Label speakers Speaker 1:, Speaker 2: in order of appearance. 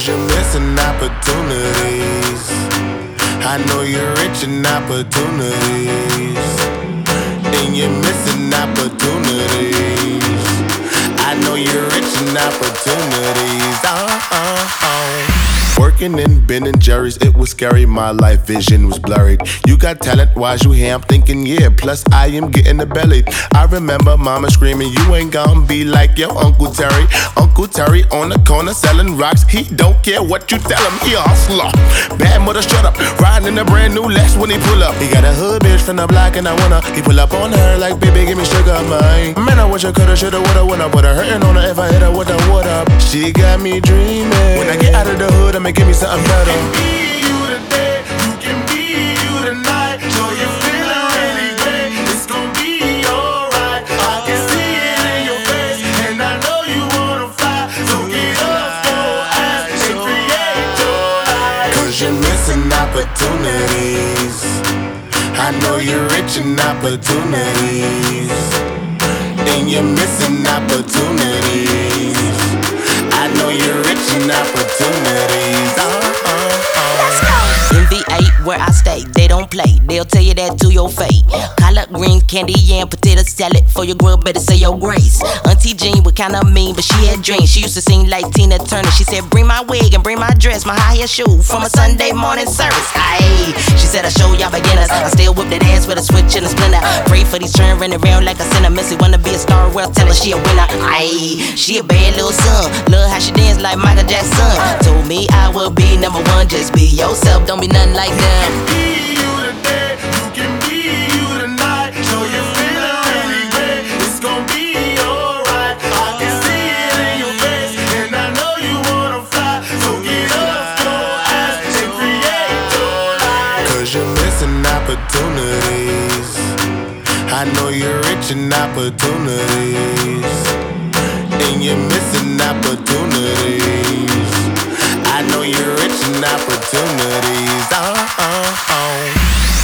Speaker 1: Cause you're missing opportunities. I know you're rich in opportunities, and you're missing opportunities. I know you're rich in opportunities. Working in Ben and Jerry's, it was scary, my life vision was blurred. You got talent, why's you here? I'm thinking, yeah, plus I am getting the belly. I remember mama screaming, you ain't gonna be like your Uncle Terry. Uncle Terry on the corner selling rocks, he don't care what you tell him, he a hustler. Bad mother, shut up, riding in a brand new Lex when he pull up. He got a hood bitch from the block and I wanna. He pull up on her like, baby, give me sugar, man. Man, I wish I coulda, shoulda, woulda, when I put her hurting on her if I hit her with a what up. She got me dreaming. When I get out of the hood, I'ma give me something better.
Speaker 2: You can be you today, you can be you tonight. So you're feeling really great, it's gonna be alright. I can see it in your face, and I know you wanna fly. So get up, go ask, and create your life.
Speaker 1: Cause you're missing opportunities. I know you're rich in opportunities, and you're missing opportunities. I know you're rich in opportunities.
Speaker 3: MV8, where I stay, they don't play. They'll tell you that to your face. Collard greens, candy, yam, potato salad. For your grub, better say your grace. Auntie Jean was kinda mean, but she had dreams. She used to sing like Tina Turner. She said, bring my wig and bring my dress, my high heel shoe from a Sunday morning service. Aye, she said, I show y'all beginners. I still whip that ass with a switch and a splinter. Pray for these children running around like a sinner. Missy wanna be a star, well, tell her she a winner. Aye, she a bad little son. Love how she dance like Michael Jackson. Told me I would be number one. Just be yourself, don't be nothing like them.
Speaker 2: Be you today, you can be you tonight. So you're feeling really great, it's gonna be alright. I can see it in your face, and I know you wanna fly. So get up, go ask, and create your life.
Speaker 1: Cause you're missing opportunities. I know you're rich in opportunities, and you're missing opportunities. I know you're rich in opportunities.